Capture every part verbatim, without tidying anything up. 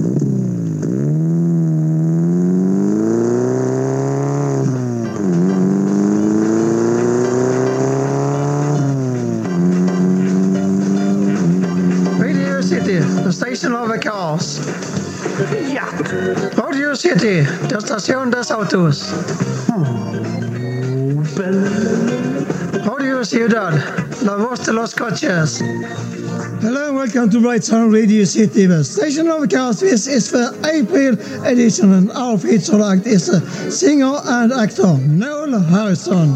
The station of the cars. Ja. Radio City, der Station des Autos. Radio Ciudad, la voz de los coches. Hello and welcome to Bright Sound Radio City, the station of the cars. This is the April edition, and our feature act is a singer and actor, Noel Harrison.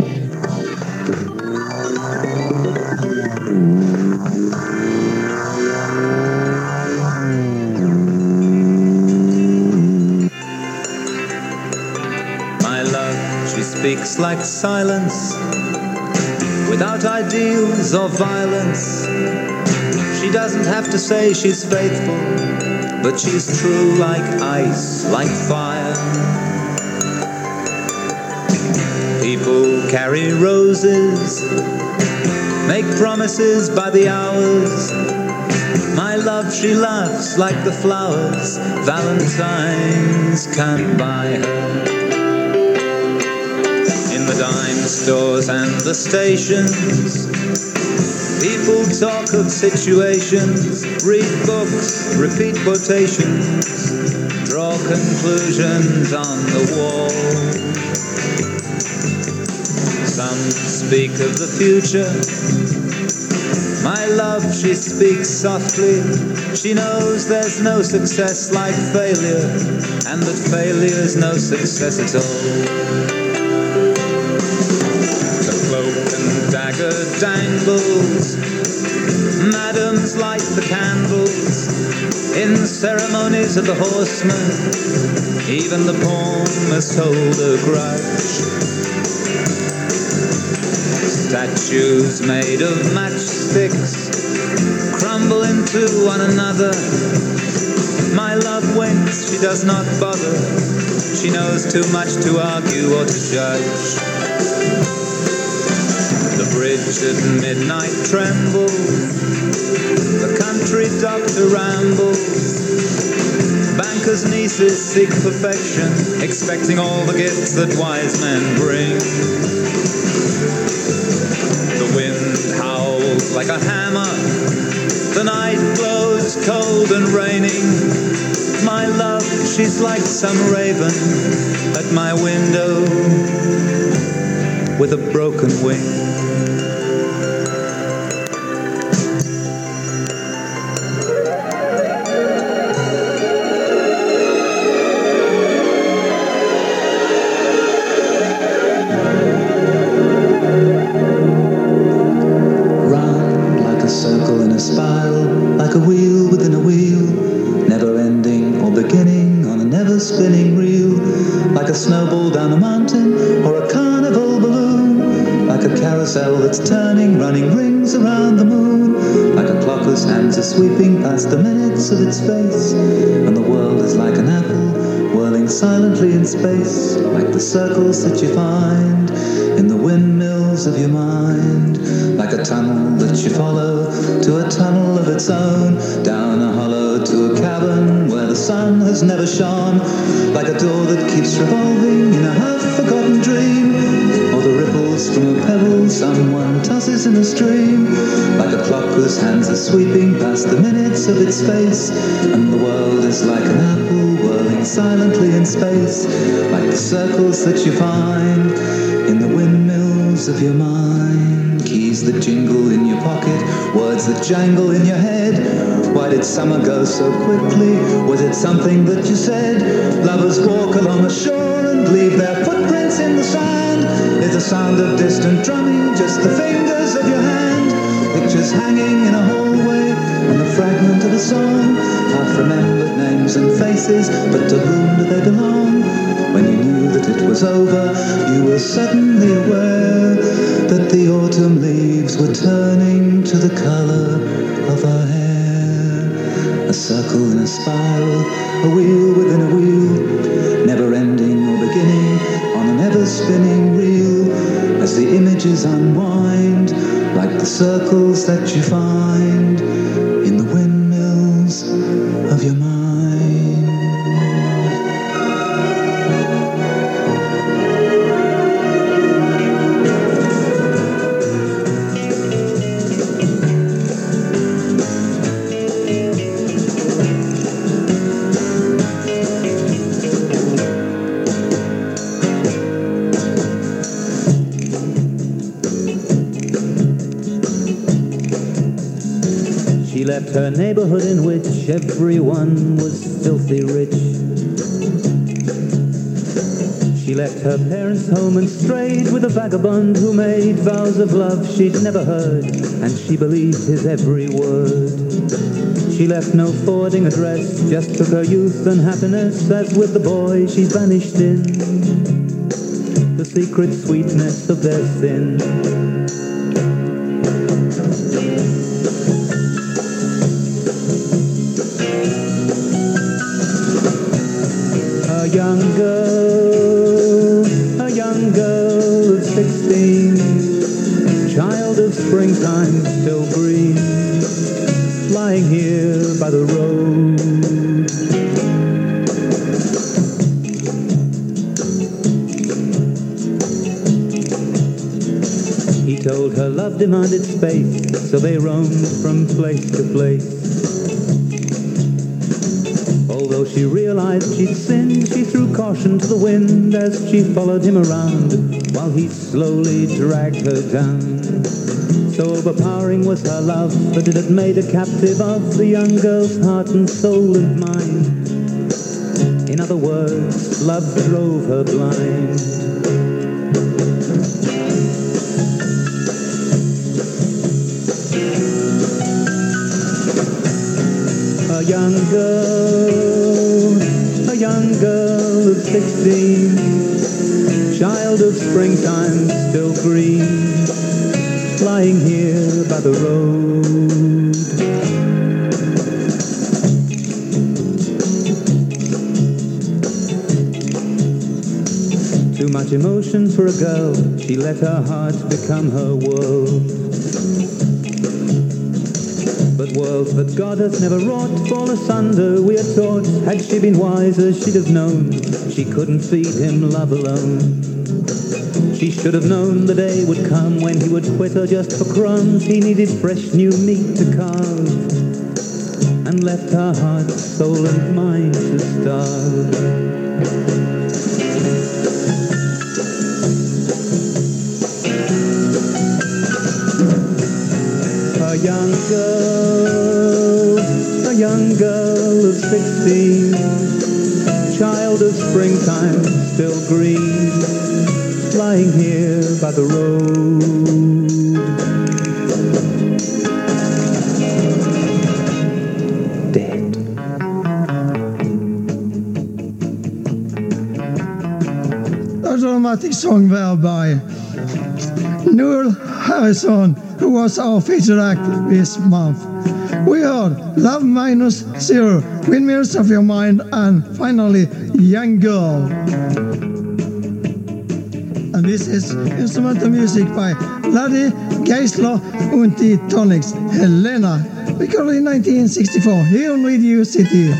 Speaks like silence, without ideals or violence. She doesn't have to say she's faithful, but she's true like ice, like fire. People carry roses, make promises by the hours. My love, she laughs like the flowers Valentine's can't buy her. The dime stores and the stations, people talk of situations, read books, repeat quotations, draw conclusions on the wall. Some speak of the future. My love, she speaks softly. She knows there's no success like failure, and that failure's no success at all. Dagger dangles, madams light the candles in ceremonies of the horsemen. Even the pawn must hold a grudge. Statues made of matchsticks crumble into one another. My love winks, she does not bother. She knows too much to argue or to judge. The bridge at midnight trembles, the country doctor rambles, bankers' nieces seek perfection, expecting all the gifts that wise men bring. The wind howls like a hammer, the night blows cold and raining. My love, she's like some raven at my window with a broken wing. Like a wheel within a wheel, never ending or beginning on a never spinning reel. Like a snowball down a mountain or a carnival balloon. Like a carousel that's turning, running rings around the moon. Like a clock whose hands are sweeping past the minutes of its face. And the world is like an apple whirling silently in space. Like the circles that you find in the windmills of your mind. Like a tunnel that you follow to a tunnel of its own, down a hollow to a cavern where the sun has never shone. Like a door that keeps revolving in a half-forgotten dream, or the ripples from a pebble someone tosses in a stream. Like a clock whose hands are sweeping past the minutes of its face, and the world is like an apple whirling silently in space. Like the circles that you find in the windmills of your mind. Keys that jingle in your pocket, words that jangle in your head. Why did summer go so quickly? Was it something that you said? Lovers walk along the shore and leave their footprints in the sand. Is the sound of distant drumming just the fingers of your hand? Pictures hanging in a hallway and the fragment of a song. Half remembered names and faces, but to whom do they belong? When you knew that it was over, you were suddenly aware that the autumn leaves were turning to the color of her hair. A circle in a spiral, a wheel within a wheel, never ending or beginning on an ever-spinning reel. As the images unwind, like the circles that you find in the windmills of of your mind. She left her neighborhood in which everyone was filthy rich. She left her parents' home and strayed with a vagabond who made vows of love she'd never heard, and she believed his every word. She left no forwarding address, just took her youth and happiness, as with the boy she's vanished in the secret sweetness of their sin. A young girl, a young girl of sixteen, child of springtime still green, lying here by the road. He told her love demanded space, so they roamed from place to place. Although she realized she'd sinned, she threw caution to the wind as she followed him around while he slowly dragged her down. So overpowering was her love that it had made a captive of the young girl's heart and soul and mind. In other words, love drove her blind. A young girl, a young girl of sixteen, child of springtime still green, lying here by the road. Too much emotion for a girl, she let her heart become her world. But worlds that God hath never wrought fall asunder, we are taught. Had she been wiser, she'd have known she couldn't feed him love alone. She should have known the day would come when he would quit her just for crumbs. He needed fresh new meat to carve, and left her heart, soul and mind to starve. A young girl, a young girl of sixteen, child of springtime still green, lying here by the road. Dead. A dramatic song there by Noel Harrison, who was our featured act this month. We heard Love Minus Zero, Windmills of Your Mind, and finally Young Girl. And this is instrumental music by Laddie Geisler und die Tonics, Helena, recorded in nineteen sixty-four here on Radio City.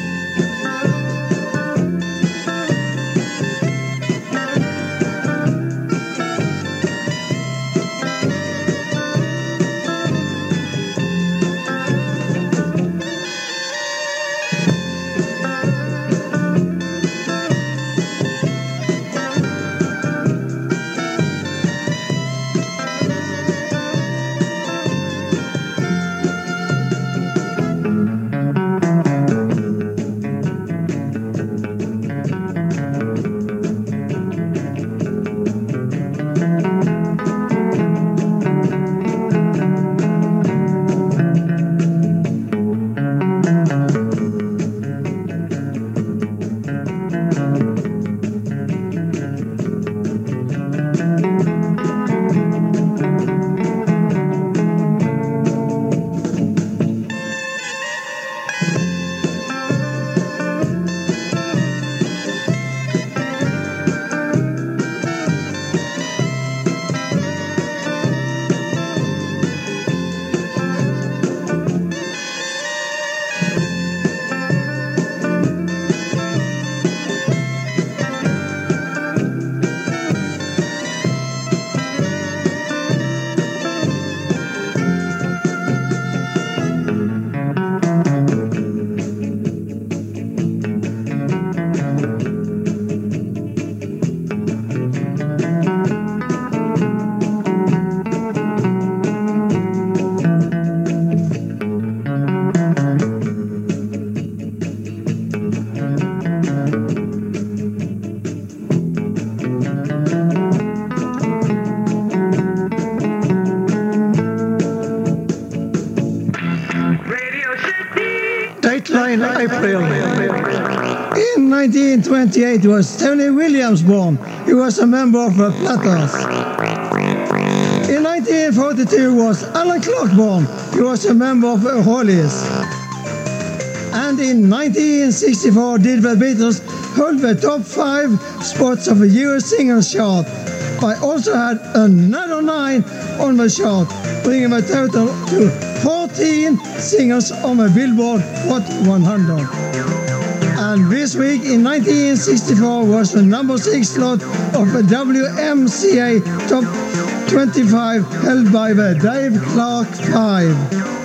In nineteen twenty-eight was Tony Williams born. He was a member of the Platters. In nineteen forty-two was Alan Clark born. He was a member of the Hollies. And in nineteen sixty-four did the Beatles hold the top five spots of the U S singles chart. I also had another nine on the chart, bringing the total to fourteen singles on the Billboard Hot one hundred. And this week in nineteen sixty-four was the number six slot of the W M C A Top twenty-five held by the Dave Clark Five.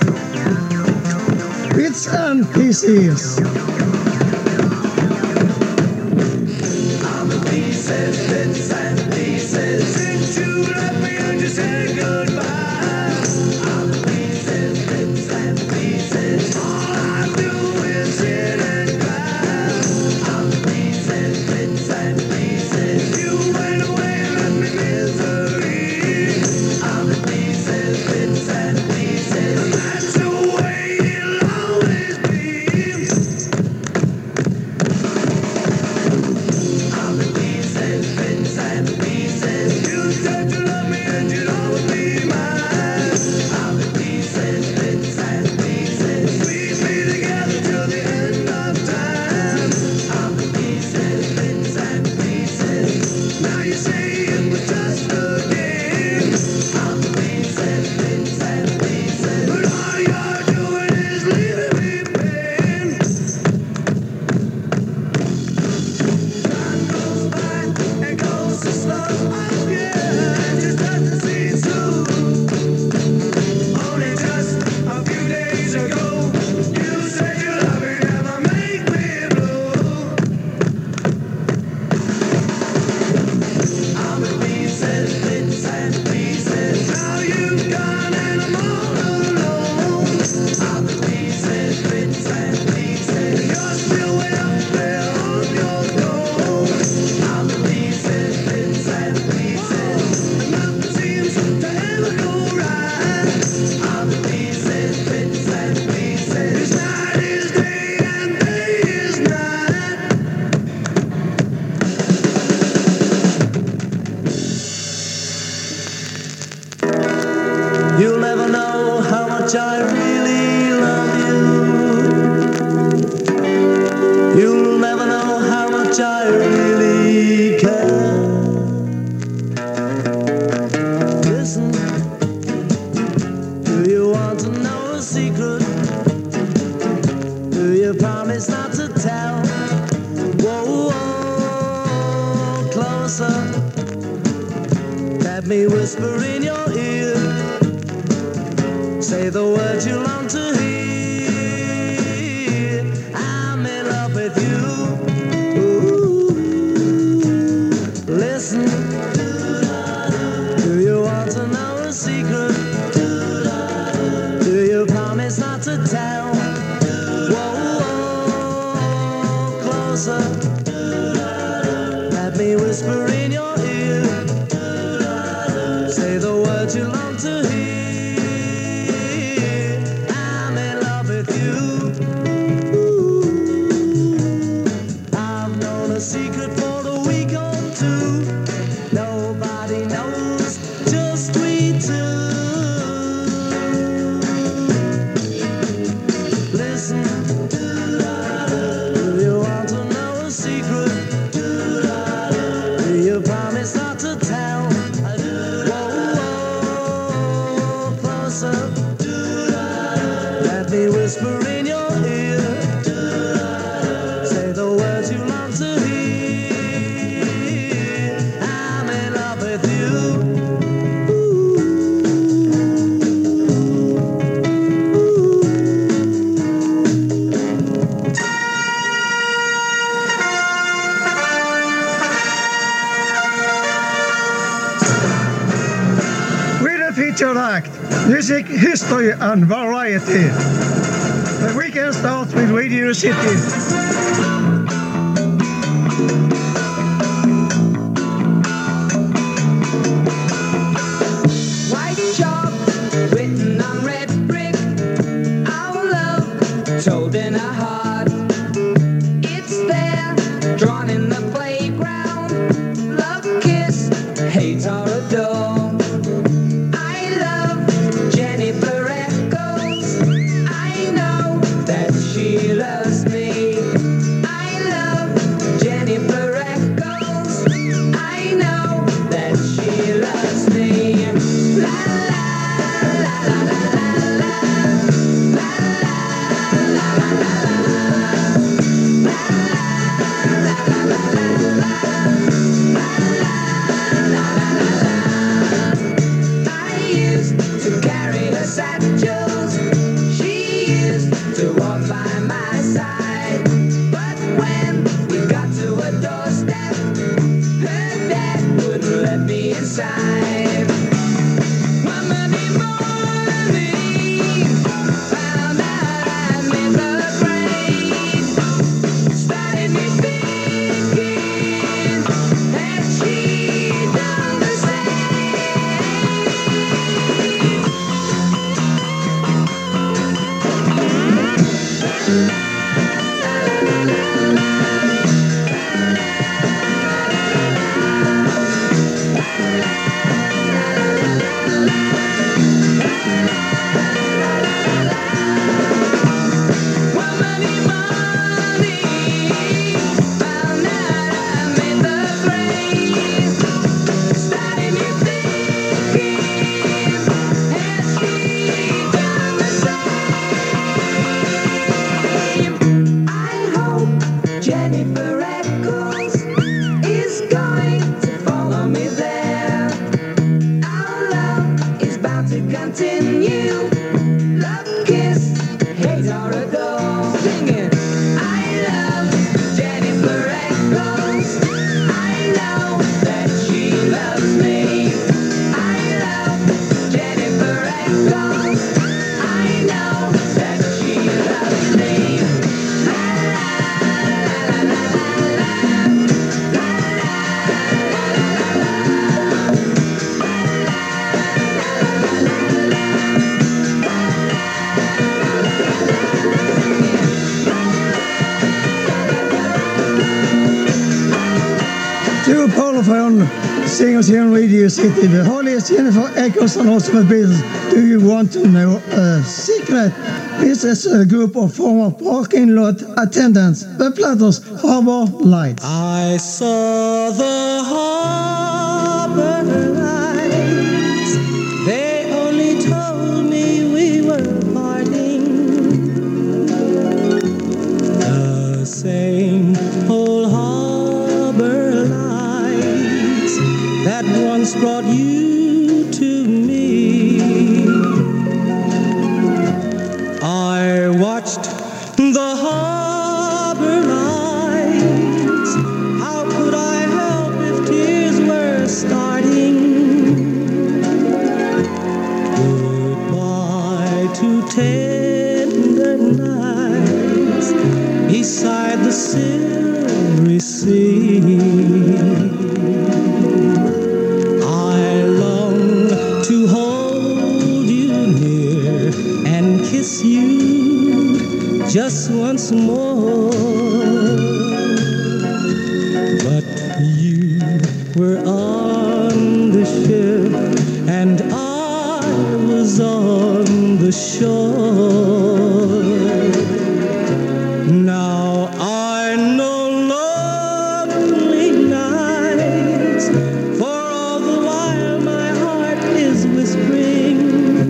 Bits and pieces. I'm the pieces, bits and pieces. Since you left me and you said goodbye. I'm the pieces, bits and pieces. All I do is sit and cry. I'm the pieces, bits and pieces. You went away and left me misery. I'm the pieces, bits and pieces. That's the way it'll always be. I'm the pieces, bits and pieces. You said you love me and you'd always be mine. I'm the pieces, bits and pieces. We'd be together till the end of time. I'm the pieces, bits and pieces. Now you say it was just a game. I'm the pieces, bits and pieces. But all you're doing is leaving me pain. Time goes by and goes so slow. Oh yeah, just doesn't seem soon. Only just a few days ago, you said your love would never make me blue. I'm the pieces, bits and pieces. Now you've gone and I'm all alone. I'm the pieces, bits and pieces. You're still way up there on your throne. I'm the pieces, bits and pieces. Nothing seems to ever go right. I'm the pieces, bits and pieces. This night is day and day is night. You'll never know how much I really love you. You'll never know how much I really care. Listen, do you want to know a secret? Do you promise not to tell? Whoa, whoa, closer. Let me whisper in your ear. Say the words you long to hear. I'm in love with you. Ooh. Listen. Do you want to know a secret? Do you promise not to tell? Whoa, whoa, closer. Let me whisper in your ear. Say the words you long to hear. I'm in love with you. Ooh. I've known a secret for a week or two. Nobody knows, just we two. Listen, do you want to know a secret? Do you promise not to tell? Whoa, whoa, closer. Let me whisper in your ear. Say the words you long to hear. I'm in love with you. With a feature act, music, history and variety. The weekend starts with Radio City. White chalk written on red brick. Our love told in our heart. från singers here in Radio City. Vi har läst Jennifer Eckerson also with Beatles. Do you want to know a secret? This is a group of former parking lot attendants. The Platters Harbor Lights. I saw the harbor lights. They only told me we were parting. The same old harbor lights that once brought you to me. I watched the harbor lights. How could I help if tears were starting? Goodbye to tender nights beside the silvery sea. I long to hold you near and kiss you just once more. But you were on the ship and I was on the shore. Now I know lonely nights, for all the while my heart is whispering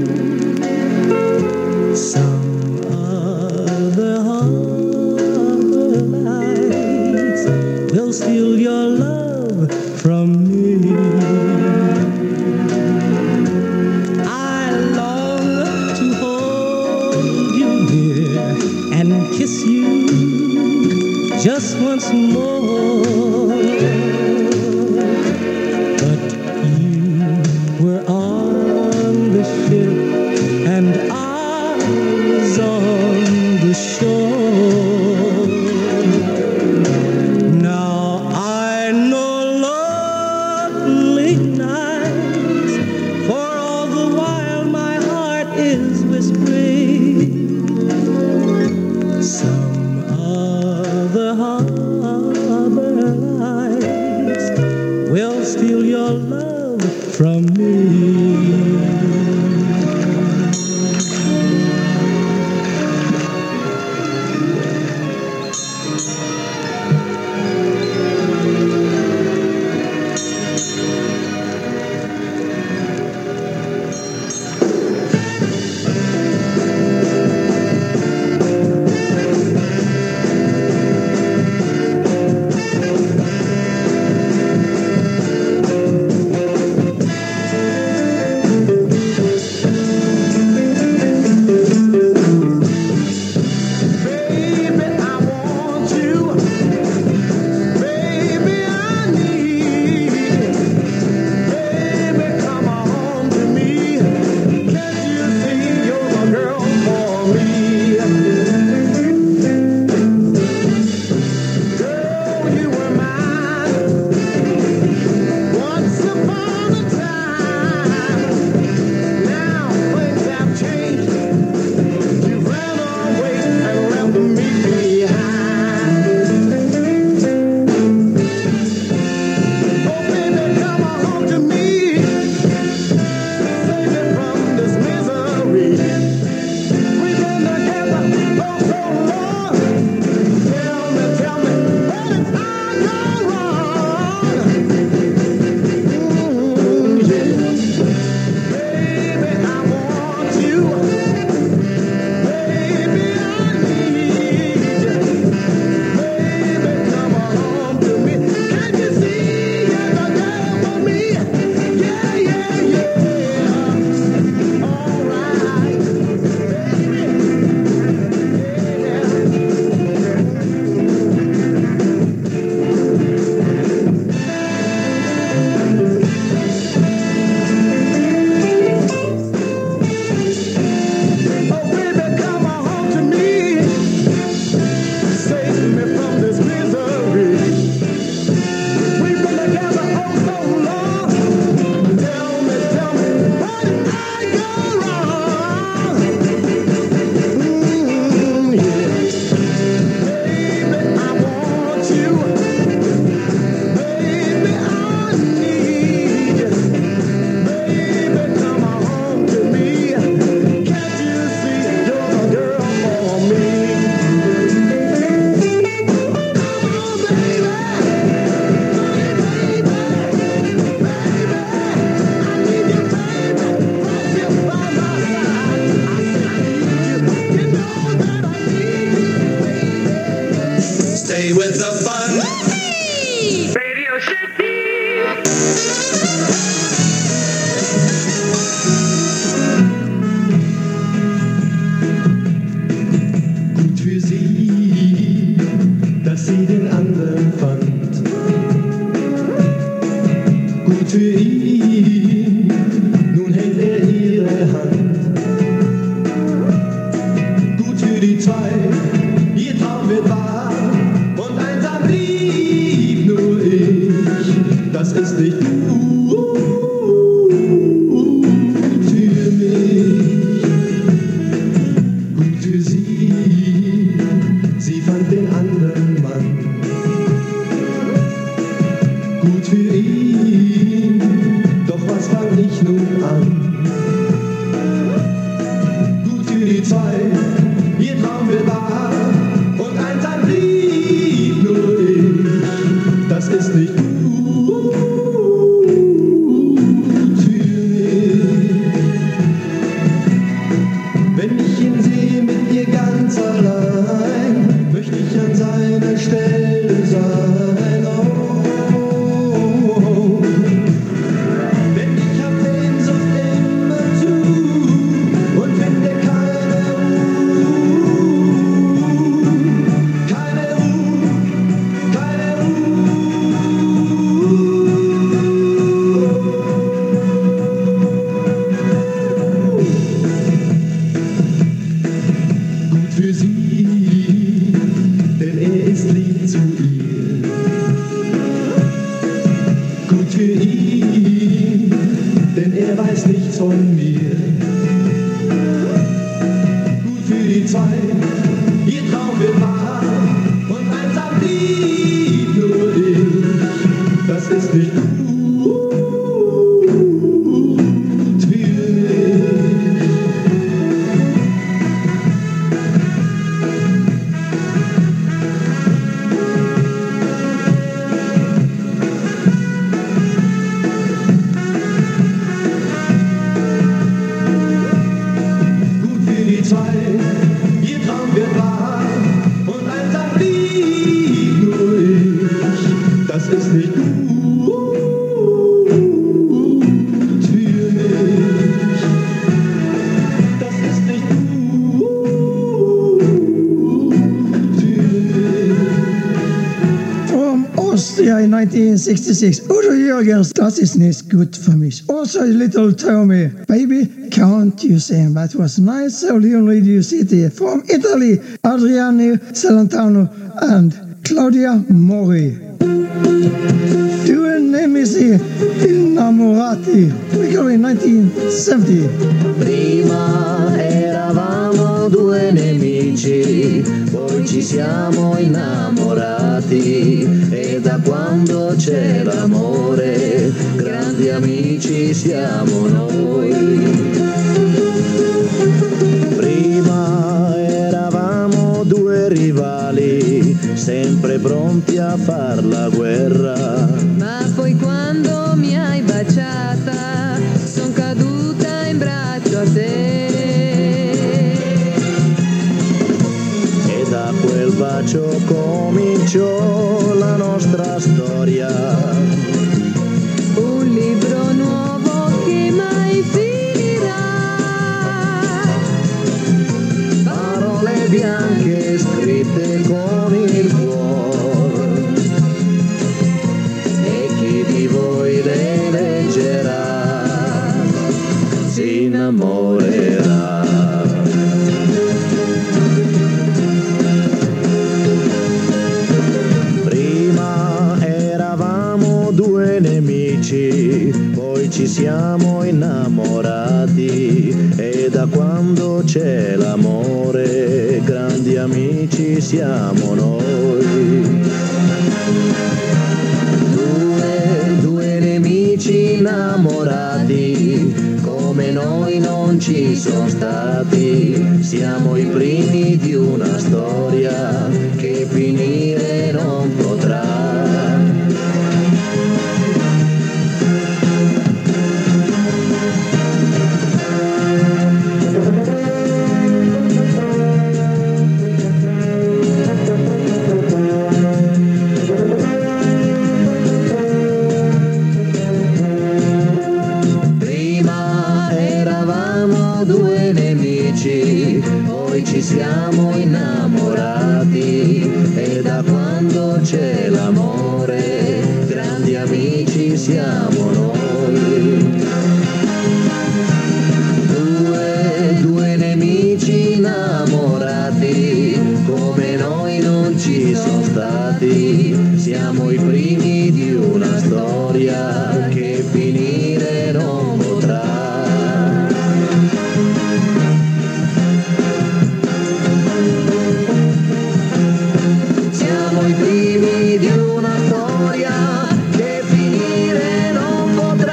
some other harbor lights will steal your love from me. I long to hold you near and kiss you just once more. But you were on the ship and I was on the shore. Now I know lonely nights, for all the while my heart is whispering some other harbor Stay with the fun. Radio City. Gut für sie, dass sie den anderen fand. Gut für ihn, nun hält er ihre Hand. Gut für die zwei, ihr Traum wird wahr. Und einsam blieb nur ich, das ist nicht gut für mich. Gut für sie, sie fand den anderen Mann. Gut für ihn, doch was fang ich nun an? Gut für die zwei, ihr Traum wird wahr. Und einsam blieb nur ich, das ist nicht gut für mich. Wenn ich ihn sehe mit ihr ganz allein, möchte ich an seiner Stelle sein. Oh, oh, oh. Denn ich hab Sehnsucht immer zu und finde keine Ruhe, keine Ruhe, keine Gut für sie, denn er ist lieb zu ihr. Gut für ihn, denn er weiß nichts von mir. Gut für die zwei, ihr Traum wird wahr. Und einsam blieb nur ich, das ist nicht gut für mich. Gut für die zwei, ihr Traum wird wahr. Und einsam blieb nur ich, das ist nicht gut für mich. Das ist nicht gut für mich. From Austria in nineteen sixty-six, Udo Jürgens, das ist nicht gut für mich. Also little Tommy, baby, can't you sing? That was nice, so Leon Radio City. From Italy, Adriano Celentano and Claudia Mori. Due nemici innamorati, Piccolo in nineteen seventy. Prima eravamo due nemici, poi ci siamo innamorati e da quando c'è l'amore, grandi amici siamo noi. Prima eravamo due rivali, sempre pronti a far la guerra. Ma poi quando mi hai baciata, son caduta in braccio a te. E da quel bacio cominciò la nostra storia. Un libro nuovo che mai finirà. Parole bianche scritte con il cuore. E chi di voi le leggerà si innamorerà. Prima eravamo due nemici, poi ci siamo innamorati e da quando c'è l'amore, grandi amici siamo noi. Due, due nemici innamorati, come noi non ci sono stati, siamo i primi di una storia che finire non potrà. c'è l'amore, grandi amici siamo noi. Due, due nemici innamorati, come noi non ci sono stati, siamo i primi di una storia che finire non potrà. Siamo i primi di una storia che finire non potrà.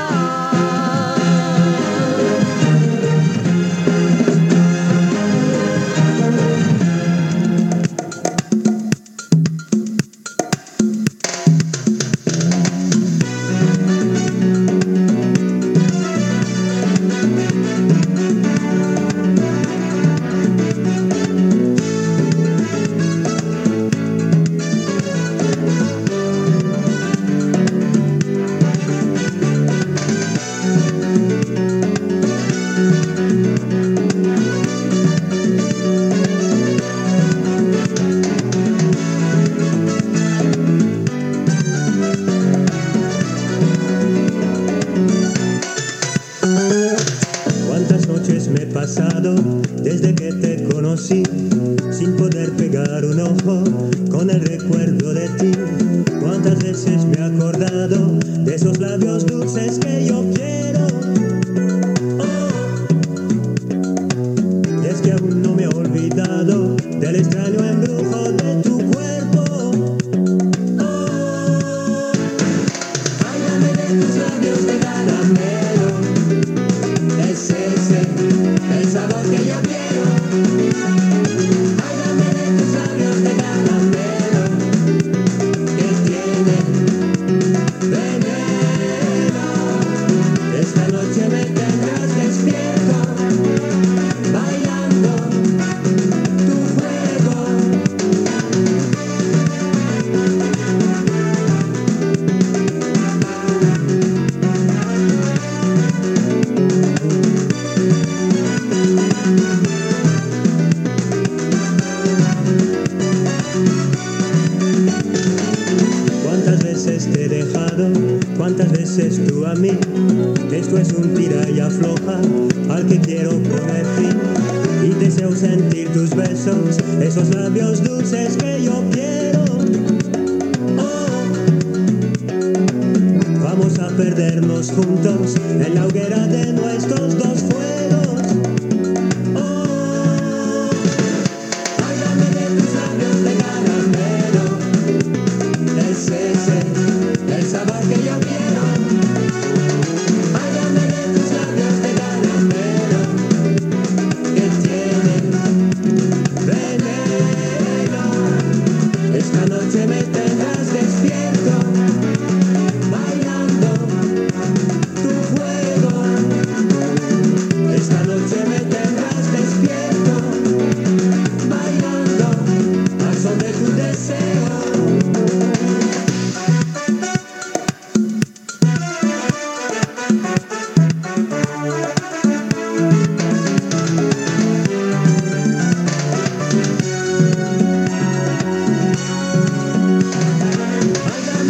Cuántas noches me he pasado desde que te conocí, sin poder pegar un ojo con el recuerdo de ti. Cuántas veces me he acordado de esos labios dulces que yo quiero. Oh, y es que aún no me he olvidado del extraño embrujo de tu cuerpo. Oh, háblame de tus labios de caramelo. Es ese el sabor que yo quiero. Háblame de tus labios de caramelo que tienen veneno. Esta noche me tendrás despierto, bailando tu juego. Cuántas veces te he dejado, cuántas veces tú a mí. Esto es un tira y afloja al que quiero poner fin. Y deseo sentir tus besos, esos labios dulces que yo quiero. Oh, vamos a perdernos juntos en la hoguera de nuestros dos fuegos. Oh, háblame de tus labios de caramelo. Es ese el sabor que yo quiero. Háblame de tus labios de caramelo que tienen veneno. Esta noche me tendrás despierto, bailando tu juego. Esta noche me tendrás despierto, bailando al son de tu deseo. Háblame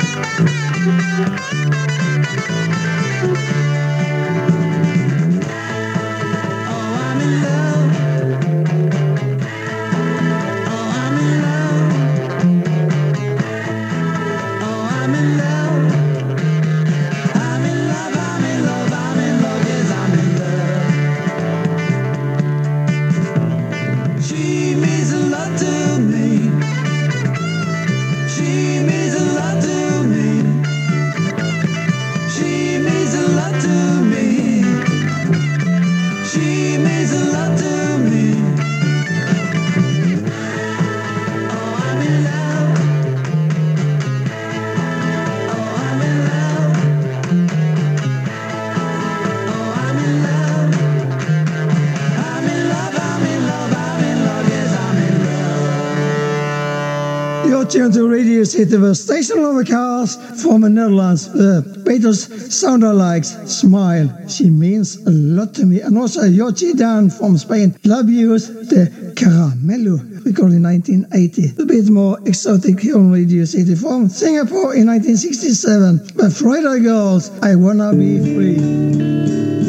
Tuned to Radio City, the station of the cars from the Netherlands. Uh, Peter's sounder likes Smile. She means a lot to me. And also Yochi Dan from Spain. Love Yous, the Caramello, recorded in nineteen eighty. A bit more exotic here on Radio City from Singapore in nineteen sixty-seven. The Friday Girls, I Wanna Be Free.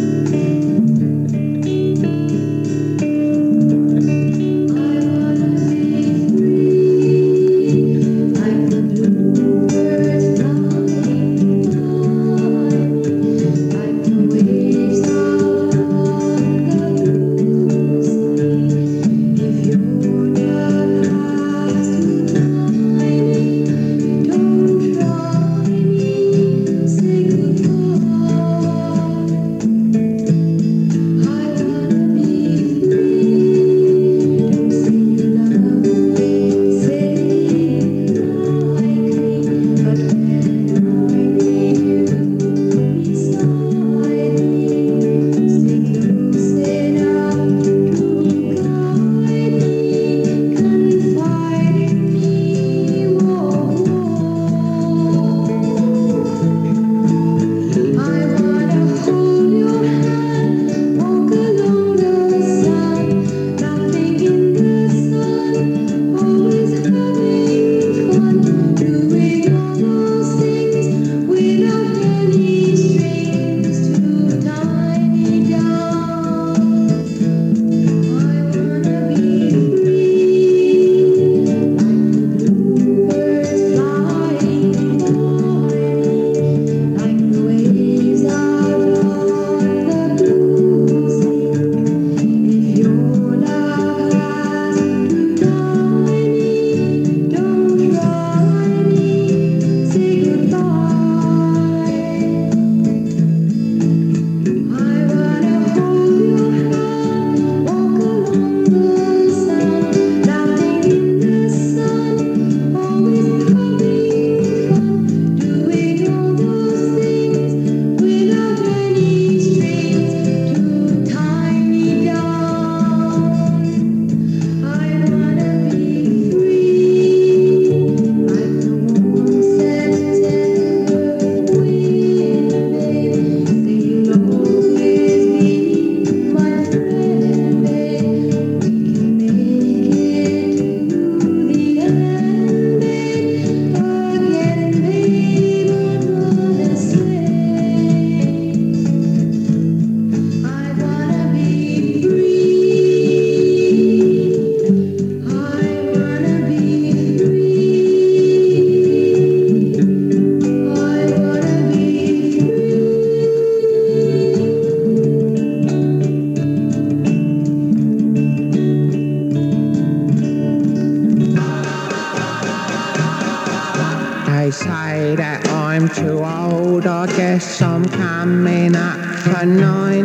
say that I'm too old, I guess I'm coming up for nine.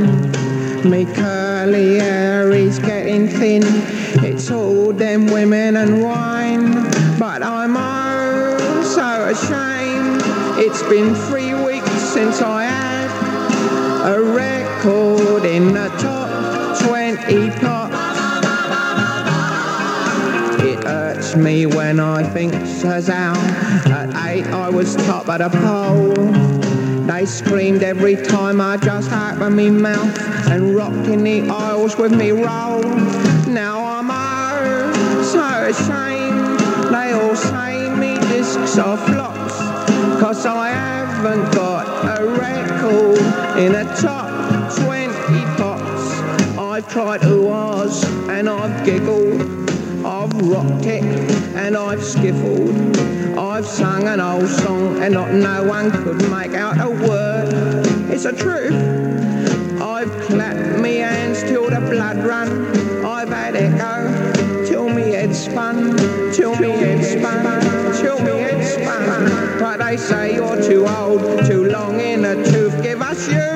Me curly hair is getting thin, it's all them women and wine. But I'm oh so ashamed, it's been three weeks since I had a record in the top twenty pop. It hurts me when I think Shazam. At eight I was top of the poll. They screamed every time I just opened me mouth and rocked in the aisles with me roll. Now I'm oh so ashamed. They all say me discs are flops, 'cause I haven't got a record in the top twenty pops. I've tried to Oz and I've giggled, I've rocked it and I've skiffled, I've sung an old song and not no one could make out a word. It's the truth. I've clapped me hands till the blood run, I've had echo till me head spun, till me head spun, till me head spun. But they say you're too old, too long in the tooth, give us you.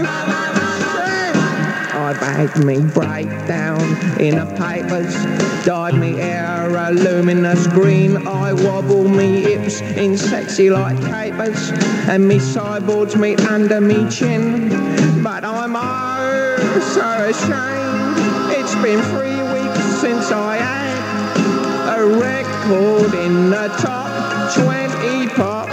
I've had me breakdown in the papers, dyed me hair a luminous green, I wobble me hips in sexy like capers, and me sideboards meet under me chin. But I'm oh so ashamed, it's been three weeks since I had a record in the top twenty pops.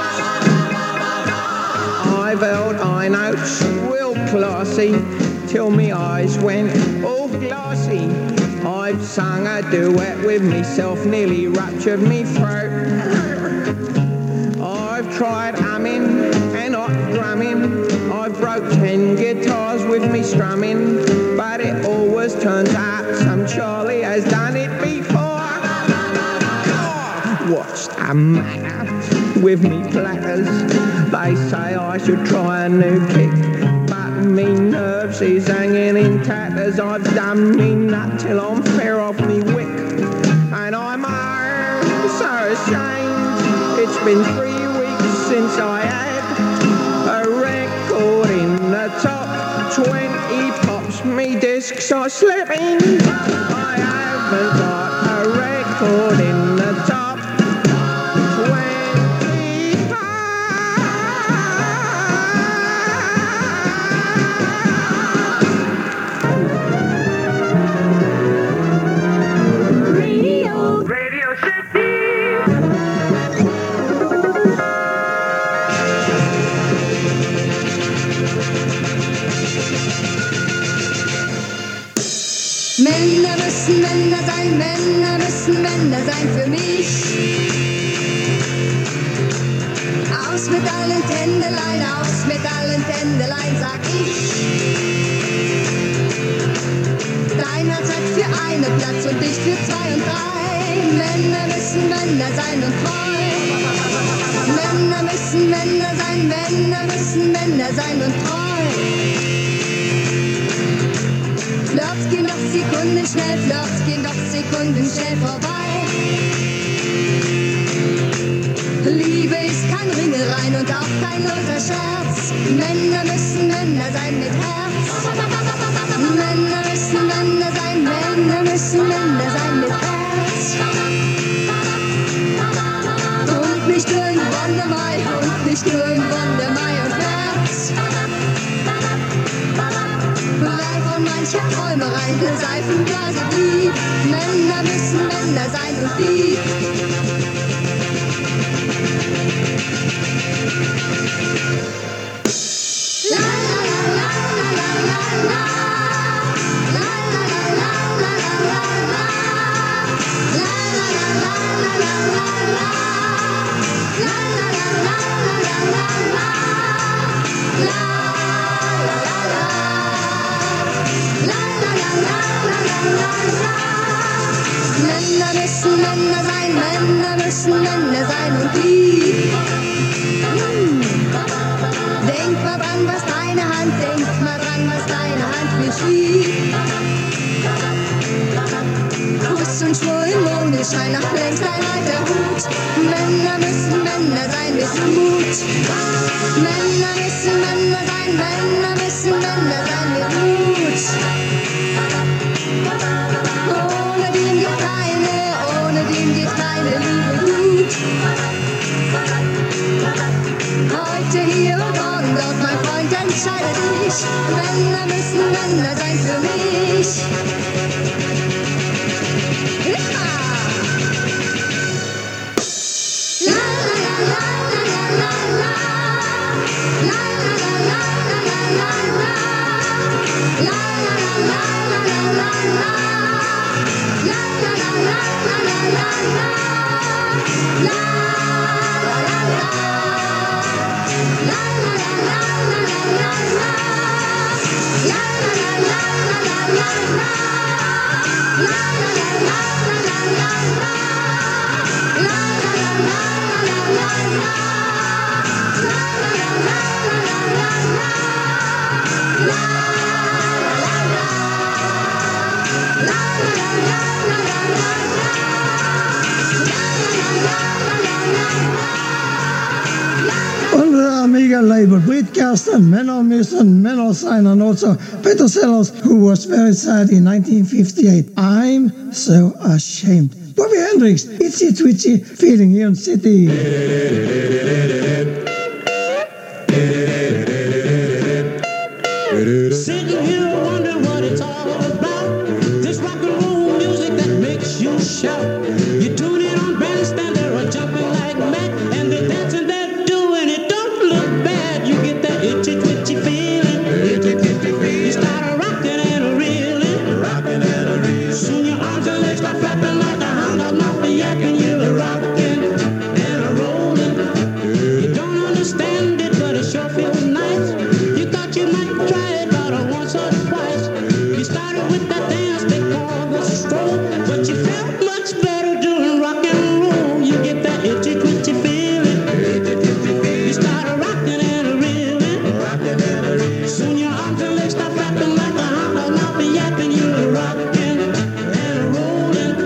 I've held high notes real classy till me eyes went all glassy. I've sung a duet with myself, nearly ruptured me throat. I've tried humming and not drumming, I've broke ten guitars with me strumming, but it always turns out some Charlie has done it before. God, what's the matter with me platters? They say I should try a new kick, me nerves is hanging in tatters. I've done me nut till I'm fair off me wick, and I'm oh, so ashamed. It's been three weeks since I had a record in the top twenty pops. Me discs are slipping, I haven't got a record in the top twenty Männer müssen Männer sein, Männer müssen Männer sein für mich. Aus mit allen Tändelein, aus mit allen Tändelein, sag ich. Dein Herz hat für einen Platz und ich für zwei und drei. Männer müssen Männer sein und treu. Männer müssen Männer sein, Männer müssen Männer sein und treu. Flirts gehen doch Sekunden schnell, Flirts gehen doch Sekunden schnell vorbei. Liebe ist kein Ringelrein und auch kein loser Scherz. Männer müssen Männer sein mit Herz. Männer müssen Männer sein, Männer müssen Männer sein mit Herz. Und nicht irgendwann der Mai, und nicht irgendwann der Mai und März. Frei von mancher Träumerei, der Seifenblase blieb. Männer müssen Männer sein und lieb. La la la la la la la. La la la la la la la la. La la la la la la la la. La la la la la la la la. La la la la. La la la la la la la la. Männer müssen Männer sein, Männer müssen Männer sein und lieb. Hm. Denk mal dran, was deine Hand, denk mal dran, was deine Hand mir schiebt. Kuss und Schwur im Mondenschein, nach längst ein alter Hut. Männer müssen Männer sein mit Mut. Männer müssen Männer sein, Männer müssen Männer sein mit Mut. Ohne den geht keine, ohne den geht keine Liebe gut. Heute hier und morgen dort, mein Freund, entscheide dich. Männer müssen Männer sein für mich. Ja! La la la la la la la. La la la la la la la la. La la la la la la la la. La la la la la la la la. La la la la. label, Britt Karsten, Menno Nilsson, Menno Sign, and also Peter Sellers, who was very sad in nineteen fifty-eight. I'm so ashamed. Bobby Hendrix, Itsy Twitchy, feeling here in City. Sitting here wondering what it's all about. This rock and roll music that makes you shout. You tune in on bandstand, they're jumping like mad, and the dancing they're doing it don't look bad. You get that itchy twitchy feeling. You start a rocking and a reeling. Rocking and a reeling. Soon your arms and legs start flapping like a hound dog off the yak, and you're rocking and a rolling. You don't understand it, but it sure feels nice. You thought you might try it, but I once or twice. You started with that dance they call the stroll, but you felt much better doing rock and roll. You get that itchy twitchy feeling. You started rocking and a reeling. Soon your arms and legs start flapping like a hound dog off the yak, and you're rocking and a rolling.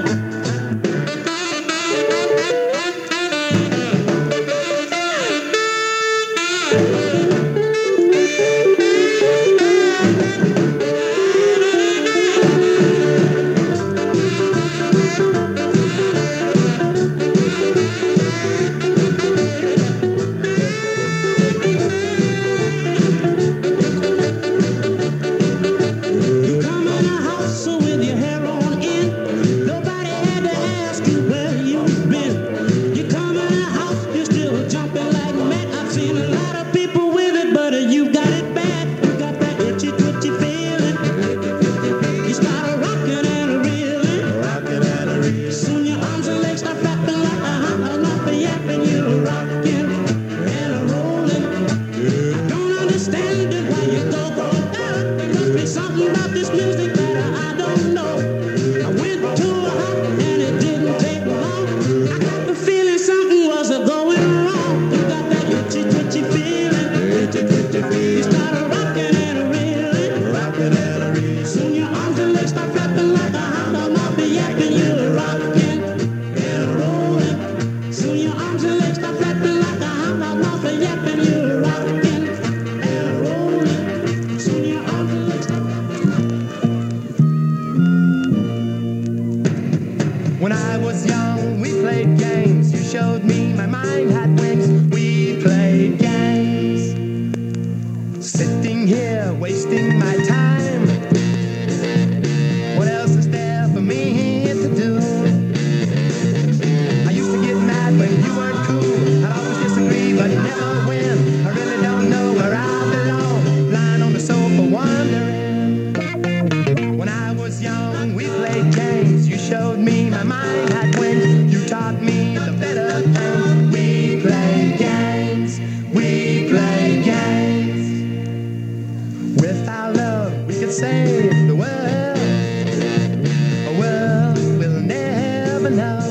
You come in a house with your hair on end. Nobody had to ask you where you've been. You come in a house, you're still jumping like mad. I've seen a lot of people with it, but uh, you got it bad. You got that itchy twitchy feeling. You start rocking and a reeling. Rocking and a reeling. Soon your arms and legs start flapping like a hound dog off the yak, and you're rocking and a rolling. I don't understand it, why you go go down. Must be something about this music that I, I don't know. I went to a hop and it didn't take long. I got the feeling something was a going wrong. You got that itchy twitchy feeling. You started rocking and a reeling. Rocking and a reeling. Soon your arms and legs start flapping like a hound dog off the yak, and you're rocking and a rolling. Soon your arms and legs start flapping like a hound dog off the yak, and you're rocking and a rolling. Soon your arms and legs start. When I was young, we played games. You showed me my mind had wings. We played games. Sitting here, wasting my time. What else is there for me to do? I used to get mad when you weren't cool. I'd always disagree, but never win. I really don't know where I belong. Lying on the sofa, wondering. When I was young, we played games. You showed me my mind had wings. You taught me the better things. We played games. We played games. With our love, we could save the world. A world we'll never know.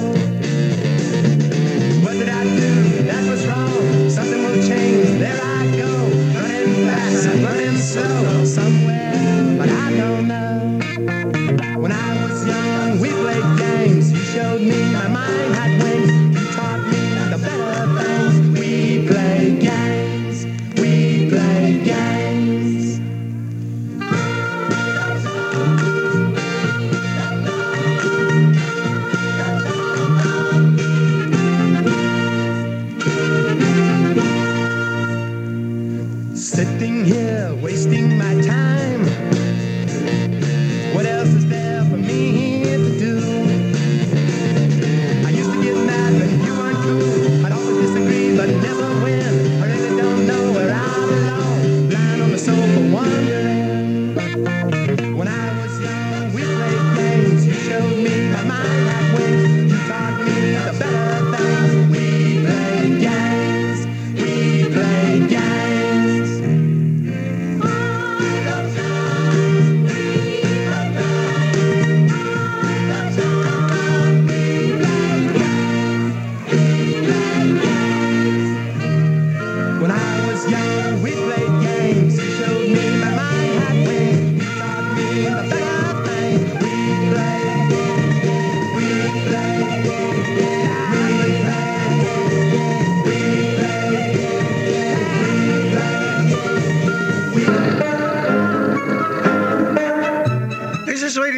What did I do? That was wrong. Something will change. There I go. Running fast, running slow. Somewhere, but I don't know. When I was young, we played games. You showed me my mind had wings. You taught me the better things. We played games. We played games. Sitting here, wasting my time. What else is there for me to do? I used to get mad when you weren't cool. I'd always disagree, but never win. I really don't know where I belong. Lying on the sofa, wondering. When I was young, we played games. You showed me my mind had wings. You taught me the better things. We played games. We played games. When I was young, we played games. You showed me my mind had wings. You taught me the better things. We played, we played, we played, we played, we played.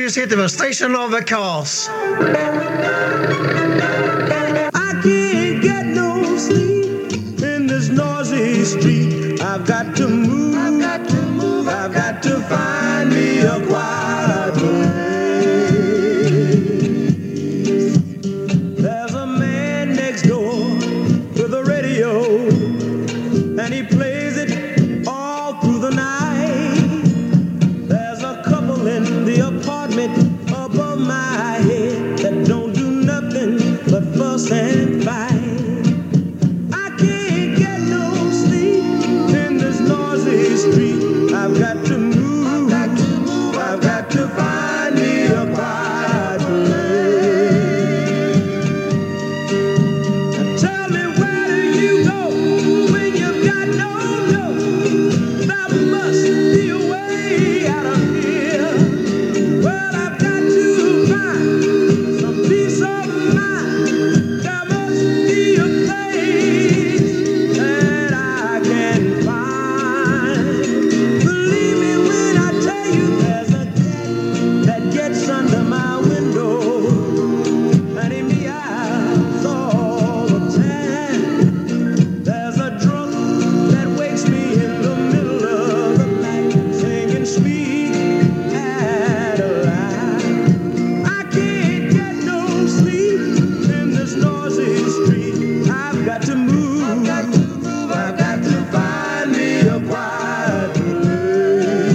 Radio City, the station of the cars. I can't get no sleep in this noisy street. I've got to move. I've got to move. I've got to find me a quiet place. There's a man next door with a radio, and he plays it all through the night. There's a couple in the apartment above my head that don't do nothing but fuss and fight. I can't get no sleep in this noisy street. I've got to move. I've got to move. I've got to find me a quiet place. Now tell me, where do you go when you've got no dough? There must be a way out of here. Well, I've got to find some peace of mind. There must be a place that I can find. Believe me when I tell you, there's a cat that gets under my window, and he meows all the time. There's a drunk that wakes me in the middle of the night, singing sweet Adeline. I can't get no sleep in this noisy street. I've got to move. I've got to move. I've got to find me a quiet place.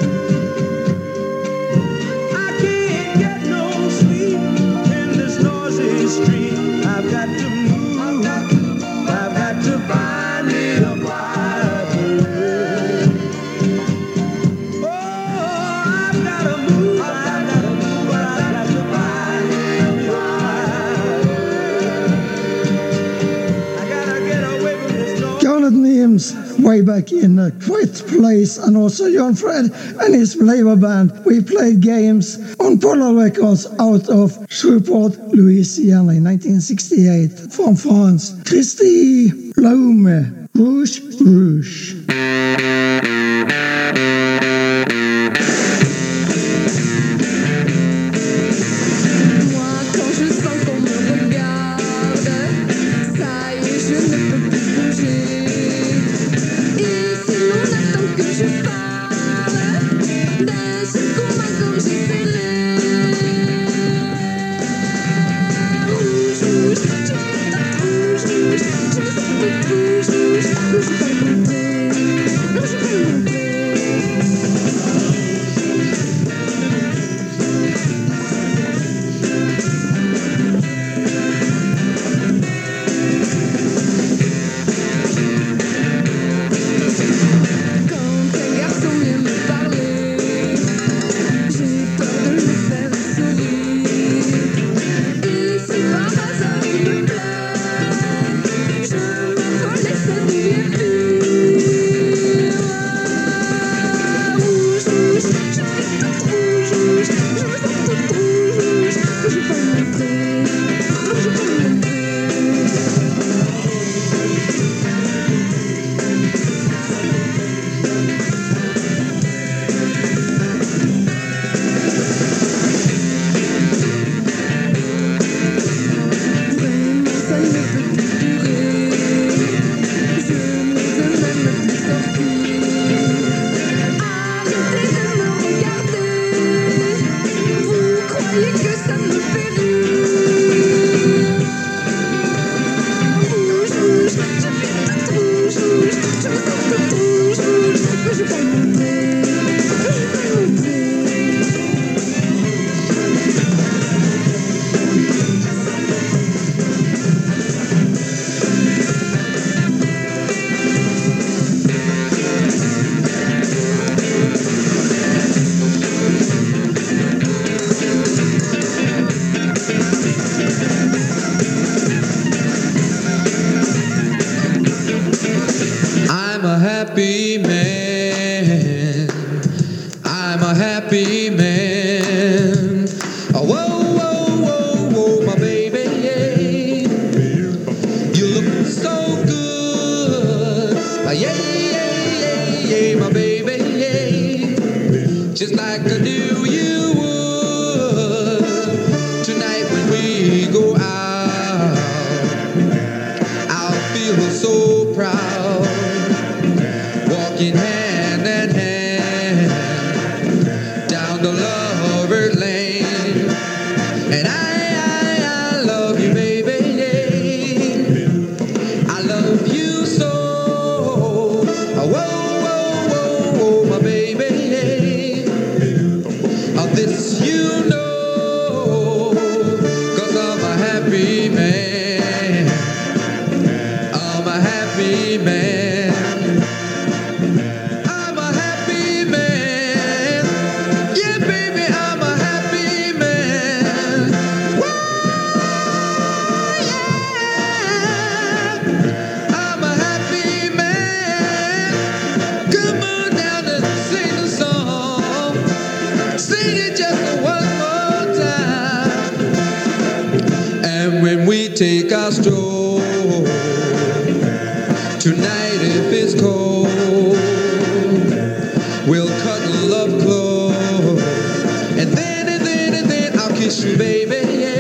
I can't get no sleep in this noisy street. I've got to move. I've got to move. I've got to find me a quiet place. Oh, I've got to move. I've got to move. I've got to find me a quiet place. I gotta get away from this noise. Jonathan Eames, way back in a quiet place, and also John Fred and his flavor band. We played games on Polar Records out of Shreveport, Louisiana in nineteen sixty-eight from France. Christy Laume, Rouge Rouge. Moi, quand je sens qu'on me regarde, ça y est, je ne peux plus bouger. Ici, on attend que je parle d'un seul coup, ma gorge est scellée. Rouge, rouge, je me sens rouge, rouge, je me sens toute rouge, rouge. Non, je vais pas monter, non, je vais pas monter. Quand un garçon vient me parler, j'ai peur de le faire sourire. Et si par hasard il me plaît, je m'envole et ça devient pire. Rouge, rouge, je me sens toute rouge, rouge, je me sens toute rouge, rouge. Non, je vais pas monter, non, je vais pas monter. Vraiment, ça ne peut plus durer. Je n'ose même plus sortir. Arrêtez de me regarder. Vous croyez que ça me fait rire? Rouge, rouge, je suis toute rouge, rouge. Je me sens toute rouge, rouge. Mais je vais pas monter, je vais pas monter. I'm a happy man. I'm a happy man. Oh, whoa, whoa, whoa, whoa, my baby, yeah. You look so good. Ah, yeah, yeah, yeah, yeah, my baby, yeah. Just like I knew you would. walking hand in hand down the lover lane. And I, I, I love you, baby. I love you so. Whoa, whoa, whoa, whoa, my baby. Of this you know, 'cause I'm a happy man. I'm a happy man. I'm a happy man. Yeah, baby, I'm a happy man. Woo, yeah. I'm a happy man. Come on down and sing the song. Sing it just one more time. And when we take our stroll tonight, if it's cold, we'll cuddle up close. And then, and then, and then I'll kiss you, baby.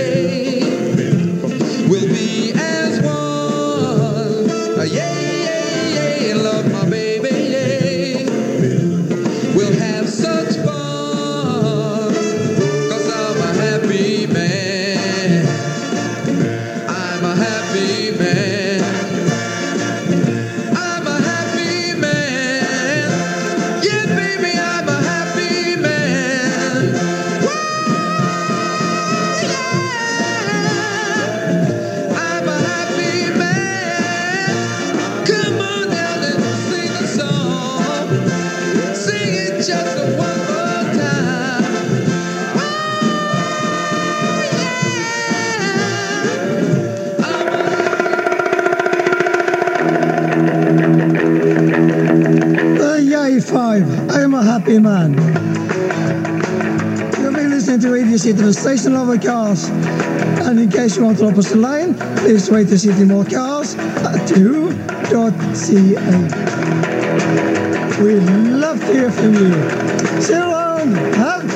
We'll be as one. Uh, Yeah, yeah, yeah, love my baby. We'll have such fun, 'cause I'm a happy man. I'm a happy man. I'm a happy man. Yeah, baby, I'm a happy man. Woo, yeah. I'm a happy man. Come on down and sing the song. Sing it just one more time. Woo, yeah. I'm a Uh, Yay five, I'm a happy man. You've been listening to Radio City, the station of the cars. And in case you want to drop us a line, please write to City More Cars at two dot c a. We'd love to hear from you. See you around. Have